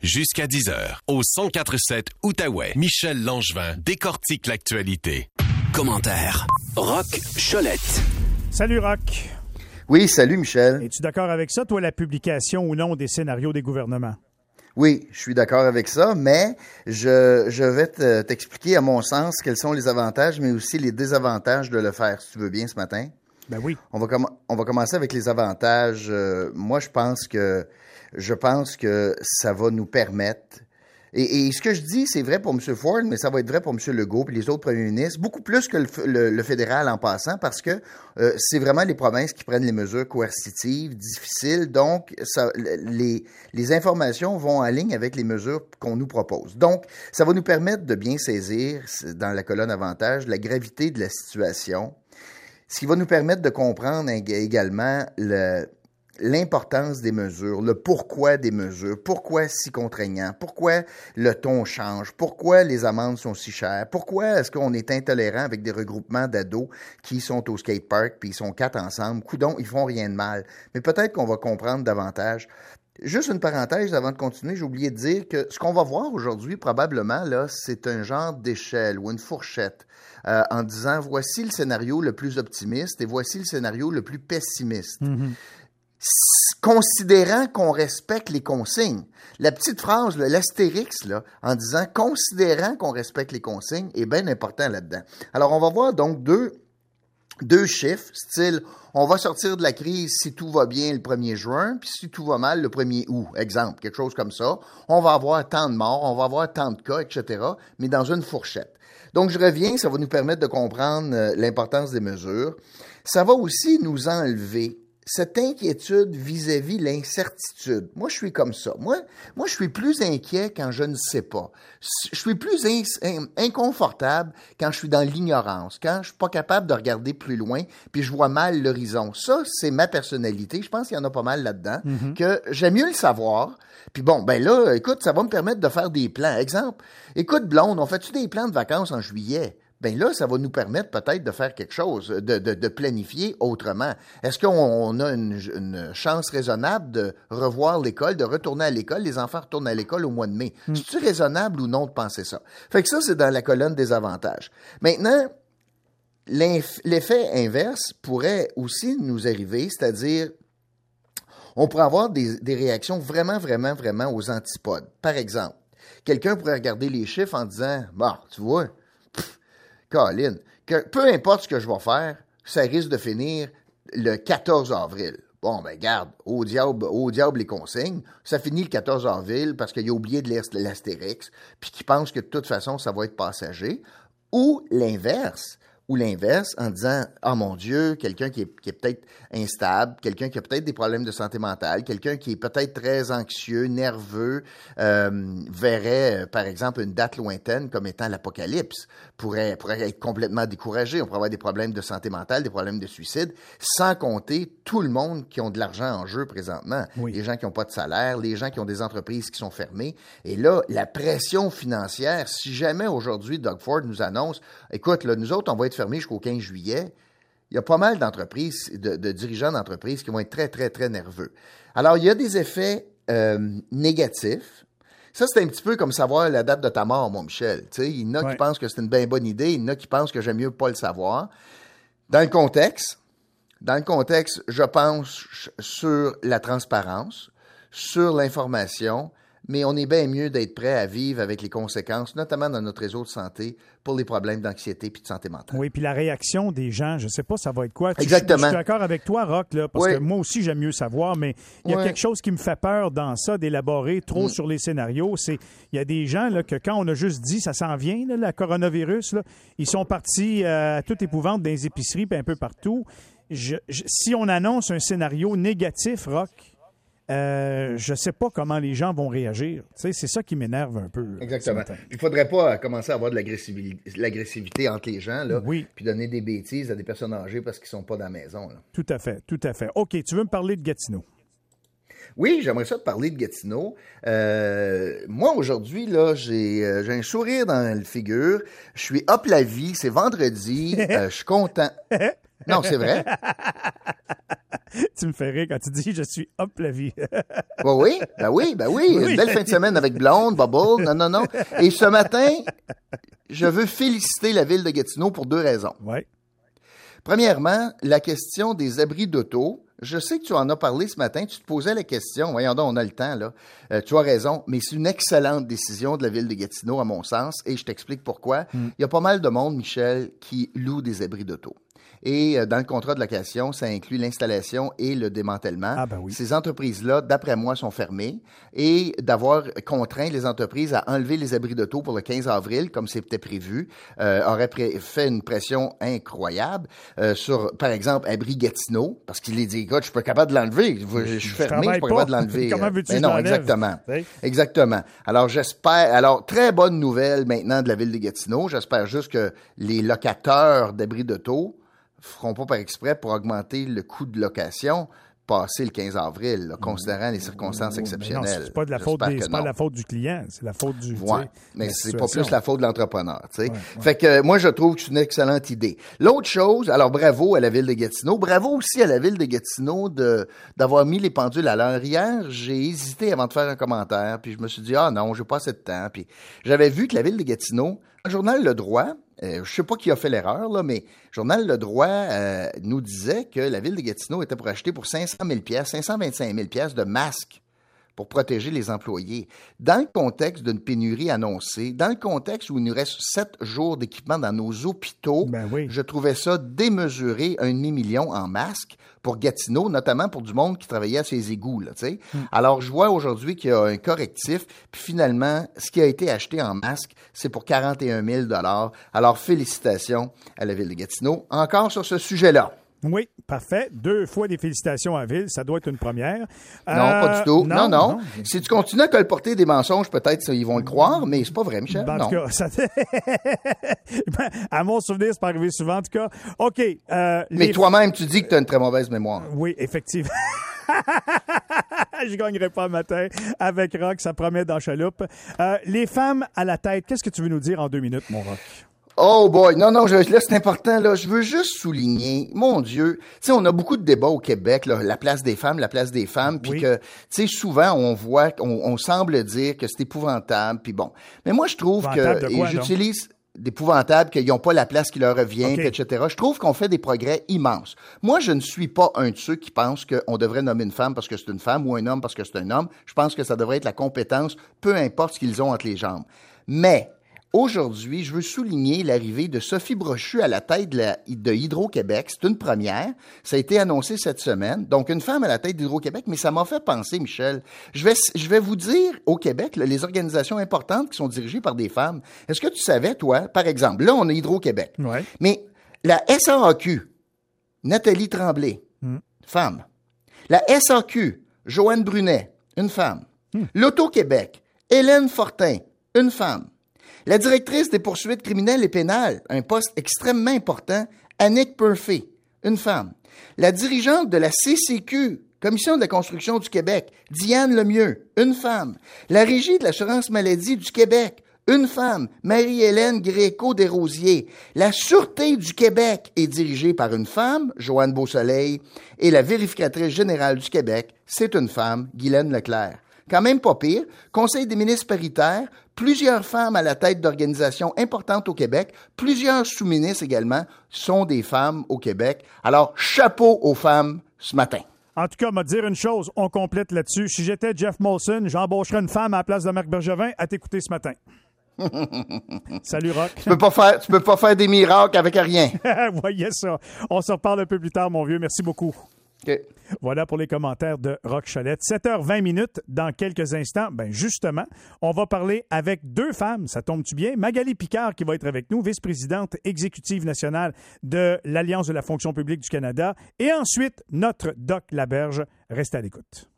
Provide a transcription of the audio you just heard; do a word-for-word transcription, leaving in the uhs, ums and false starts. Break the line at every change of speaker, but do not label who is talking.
Jusqu'à dix heures, au cent quatre virgule sept Outaouais, Michel Langevin décortique l'actualité.
Commentaire. Roch Cholette.
Salut Roch.
Oui, salut Michel.
Es-tu d'accord avec ça, toi, la publication ou non des scénarios des gouvernements?
Oui, je suis d'accord avec ça, mais je, je vais te, t'expliquer, à mon sens, quels sont les avantages, mais aussi les désavantages de le faire, si tu veux bien, ce matin.
Ben oui.
On va, com- on va commencer avec les avantages. Euh, moi, je pense que je pense que ça va nous permettre, et, et ce que je dis, c'est vrai pour M. Ford, mais ça va être vrai pour M. Legault et les autres premiers ministres, beaucoup plus que le, le, le fédéral en passant, parce que euh, c'est vraiment les provinces qui prennent les mesures coercitives, difficiles, donc ça, les, les informations vont en ligne avec les mesures qu'on nous propose. Donc, ça va nous permettre de bien saisir, dans la colonne avantages, la gravité de la situation, ce qui va nous permettre de comprendre également le... l'importance des mesures, le pourquoi des mesures, pourquoi si contraignant, pourquoi le ton change, pourquoi les amendes sont si chères, pourquoi est-ce qu'on est intolérant avec des regroupements d'ados qui sont au skatepark puis ils sont quatre ensemble, coudon, ils font rien de mal. Mais peut-être qu'on va comprendre davantage. Juste une parenthèse avant de continuer, j'ai oublié de dire que ce qu'on va voir aujourd'hui, probablement, là, c'est un genre d'échelle ou une fourchette euh, en disant voici le scénario le plus optimiste et voici le scénario le plus pessimiste. Mm-hmm. Considérant qu'on respecte les consignes. La petite phrase, là, l'astérix, là, en disant « considérant qu'on respecte les consignes » est bien important là-dedans. Alors, on va voir donc deux, deux chiffres, style « on va sortir de la crise si tout va bien le premier juin, puis si tout va mal le premier août », exemple, quelque chose comme ça. On va avoir tant de morts, on va avoir tant de cas, et cetera, mais dans une fourchette. Donc, je reviens, ça va nous permettre de comprendre euh, l'importance des mesures. Ça va aussi nous enlever cette inquiétude vis-à-vis l'incertitude. Moi, je suis comme ça. Moi, moi, je suis plus inquiet quand je ne sais pas. Je suis plus in- in- inconfortable quand je suis dans l'ignorance, quand je suis pas capable de regarder plus loin, puis je vois mal l'horizon. Ça, c'est ma personnalité. Je pense qu'il y en a pas mal là-dedans, mm-hmm. que j'aime mieux le savoir. Puis bon, ben là, écoute, ça va me permettre de faire des plans. Exemple, écoute, blonde, on fait-tu des plans de vacances en juillet? Ben là, ça va nous permettre peut-être de faire quelque chose, de, de, de planifier autrement. Est-ce qu'on a une, une chance raisonnable de revoir l'école, de retourner à l'école? Les enfants retournent à l'école au mois de mai. Mm. C'est-tu raisonnable ou non de penser ça? Fait que ça, c'est dans la colonne des avantages. Maintenant, l'effet inverse pourrait aussi nous arriver, c'est-à-dire, on pourrait avoir des, des réactions vraiment, vraiment, vraiment aux antipodes. Par exemple, quelqu'un pourrait regarder les chiffres en disant, bah, tu vois, Colin, que peu importe ce que je vais faire, ça risque de finir le quatorze avril. Bon, ben garde, au diable, au diable les consignes. Ça finit le quatorze avril parce qu'il a oublié de lire l'astérix, puis qu'il pense que de toute façon, ça va être passager. Ou l'inverse, ou l'inverse, en disant « Ah, mon Dieu, quelqu'un qui est, qui est peut-être instable, quelqu'un qui a peut-être des problèmes de santé mentale, quelqu'un qui est peut-être très anxieux, nerveux, euh, verrait, euh, par exemple, une date lointaine comme étant l'apocalypse, pourrait, pourrait être complètement découragé. On pourrait avoir des problèmes de santé mentale, des problèmes de suicide, sans compter tout le monde qui ont de l'argent en jeu présentement. Oui. Les gens qui n'ont pas de salaire, les gens qui ont des entreprises qui sont fermées. Et là, la pression financière, si jamais aujourd'hui Doug Ford nous annonce « Écoute, là, nous autres, on va être fermé jusqu'au quinze juillet, il y a pas mal d'entreprises, de, de dirigeants d'entreprises qui vont être très, très, très nerveux. Alors, il y a des effets euh, négatifs. Ça, c'est un petit peu comme savoir la date de ta mort, mon Michel. Tu sais, il y en a ouais. qui pensent que c'est une bien bonne idée, il y en a qui pensent que j'aime mieux pas le savoir. Dans le contexte, dans le contexte, je pense sur la transparence, sur l'information, mais on est bien mieux d'être prêt à vivre avec les conséquences, notamment dans notre réseau de santé, pour les problèmes d'anxiété puis de santé mentale.
Oui, puis la réaction des gens, je ne sais pas, ça va être quoi.
Exactement.
Je, je suis d'accord avec toi, Roch, là, parce
oui.
que moi aussi, j'aime mieux savoir, mais il y a oui. quelque chose qui me fait peur dans ça, d'élaborer trop mm. sur les scénarios. C'est, il y a des gens là, que quand on a juste dit, ça s'en vient, là, la coronavirus, là, ils sont partis euh, à toute épouvante dans les épiceries puis un peu partout. Je, je, si on annonce un scénario négatif, Roch, Euh, je ne sais pas comment les gens vont réagir. Tu sais, c'est ça qui m'énerve un peu.
Exactement. Il ne faudrait pas commencer à avoir de l'agressivité, l'agressivité entre les gens, là,
oui.
puis donner des bêtises à des personnes âgées parce qu'ils ne sont pas dans la maison. Là.
Tout à fait, tout à fait. OK, tu veux me parler de Gatineau?
Oui, j'aimerais ça te parler de Gatineau. Euh, moi, aujourd'hui, là, j'ai, euh, j'ai un sourire dans le figure. Je suis hop la vie, c'est vendredi, euh, je suis content. Non, c'est vrai.
Tu me fais rire quand tu dis « je suis hop la vie ».
Ben oui, ben oui, ben oui. Une belle fin de semaine avec Blonde, Bubble, non, non, non. Et ce matin, je veux féliciter la ville de Gatineau pour deux raisons.
Oui.
Premièrement, la question des abris d'auto. Je sais que tu en as parlé ce matin, tu te posais la question, voyons donc, on a le temps, là. Euh, tu as raison, mais c'est une excellente décision de la ville de Gatineau, à mon sens, et je t'explique pourquoi. Mm. Il y a pas mal de monde, Michel, qui loue des abris d'auto. Et euh, dans le contrat de location, ça inclut l'installation et le démantèlement.
Ah ben oui.
Ces entreprises-là, d'après moi, sont fermées. Et d'avoir contraint les entreprises à enlever les abris d'auto pour le quinze avril, comme c'était prévu, euh, aurait pré- fait une pression incroyable euh, sur, par exemple, Abri Gatineau, parce qu'il les dit, écoute, je suis pas capable de l'enlever. Je, je suis fermé, je suis pas capable de l'enlever.
Comment veux-tu
Mais
que
non,
je l'enlève?
exactement.
Oui.
Exactement. Alors, j'espère... Alors, très bonne nouvelle maintenant de la ville de Gatineau. J'espère juste que les locateurs d'abris d'auto feront pas par exprès pour augmenter le coût de location passé le quinze avril, là, considérant les circonstances exceptionnelles.
Non, c'est pas de la faute des, c'est pas de la faute du client, c'est la faute du.
Ouais, mais c'est
situation.
pas plus la faute de l'entrepreneur, tu sais.
Ouais, ouais.
Fait que moi je trouve que c'est une excellente idée. L'autre chose, alors bravo à la ville de Gatineau, bravo aussi à la ville de Gatineau de d'avoir mis les pendules à l'heure. Hier, j'ai hésité avant de faire un commentaire, puis je me suis dit ah non, j'ai pas assez de temps, puis j'avais vu que la ville de Gatineau, le journal Le Droit, Euh, je sais pas qui a fait l'erreur, là, mais le journal Le Droit euh, nous disait que la ville de Gatineau était pour acheter pour cinq cent mille piastres, cinq cent vingt-cinq mille piastres de masques pour protéger les employés. Dans le contexte d'une pénurie annoncée, dans le contexte où il nous reste sept jours d'équipement dans nos hôpitaux,
ben oui.
je trouvais ça démesuré, un demi-million en masques pour Gatineau, notamment pour du monde qui travaillait à ses égouts, là, tu sais. Mm. Alors, je vois aujourd'hui qu'il y a un correctif, puis finalement, ce qui a été acheté en masques, c'est pour quarante et un mille dollars. Alors, félicitations à la ville de Gatineau. Encore sur ce sujet-là.
Oui, parfait. Deux fois des félicitations à la ville, ça doit être une première.
Non, euh, pas du tout. Non, non. non.
non.
Si tu continues à colporter des mensonges, peut-être ils vont le croire, mais c'est pas vrai, Michel.
Ben, en
non.
tout cas, ça... à mon souvenir, c'est pas arrivé souvent, en tout cas. OK. Euh,
mais
les...
toi-même, tu dis que tu as une très mauvaise mémoire.
Oui, effectivement. Je gagnerai pas un matin avec Rock, ça promet dans Chaloupe. Euh, les femmes à la tête, qu'est-ce que tu veux nous dire en deux minutes, mon Rock?
Oh boy, non, non, je, là, c'est important, là. Je veux juste souligner, mon Dieu, tu sais, on a beaucoup de débats au Québec, là, la place des femmes, la place des femmes, puis oui. que, tu sais, souvent, on voit, on, on semble dire que c'est épouvantable, puis bon. Mais moi, je trouve que, et j'utilise d'épouvantable, qu'ils n'ont pas la place qui leur revient, okay. et cetera. Je trouve qu'on fait des progrès immenses. Moi, je ne suis pas un de ceux qui pensent qu'on devrait nommer une femme parce que c'est une femme ou un homme parce que c'est un homme. Je pense que ça devrait être la compétence, peu importe ce qu'ils ont entre les jambes. Mais, aujourd'hui, je veux souligner l'arrivée de Sophie Brochu à la tête de, la, de Hydro-Québec. C'est une première. Ça a été annoncé cette semaine. Donc, une femme à la tête d'Hydro-Québec, mais ça m'a fait penser, Michel. Je vais, je vais vous dire, au Québec, là, les organisations importantes qui sont dirigées par des femmes. Est-ce que tu savais, toi, par exemple, là, on a Hydro-Québec.
Ouais.
Mais la S A Q, Nathalie Tremblay, mm. femme. La S A Q, Joanne Brunet, une femme. Mm. L'Auto-Québec, Hélène Fortin, une femme. La directrice des poursuites criminelles et pénales, un poste extrêmement important, Annick Purfey, une femme. La dirigeante de la C C Q, Commission de la construction du Québec, Diane Lemieux, une femme. La Régie de l'assurance maladie du Québec, une femme, Marie-Hélène Gréco-Desrosiers. La Sûreté du Québec est dirigée par une femme, Joanne Beausoleil, et la vérificatrice générale du Québec, c'est une femme, Guylaine Leclerc. Quand même pas pire, Conseil des ministres paritaires, plusieurs femmes à la tête d'organisations importantes au Québec, plusieurs sous-ministres également sont des femmes au Québec. Alors, chapeau aux femmes ce matin.
En tout cas, me dire une chose, on complète là-dessus. Si j'étais Jeff Molson, j'embaucherais une femme à la place de Marc Bergevin à t'écouter ce matin. Salut, Rock.
Tu peux pas faire, tu peux pas faire des miracles avec rien.
Voyez ça. On se reparle un peu plus tard, mon vieux. Merci beaucoup.
Okay.
Voilà pour les commentaires de Rock Cholette. sept heures vingt minutes, dans quelques instants, ben justement, on va parler avec deux femmes, ça tombe-tu bien? Magali Picard qui va être avec nous, vice-présidente exécutive nationale de l'Alliance de la fonction publique du Canada, et ensuite notre Doc Laberge. Restez à l'écoute.